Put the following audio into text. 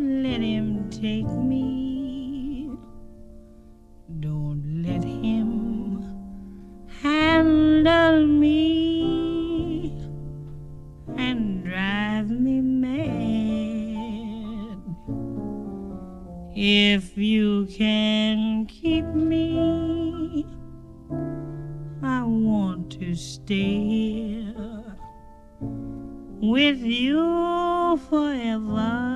Don't let him take me. Don't let him handle me and drive me mad. If you can keep me, I want to stay here with you forever.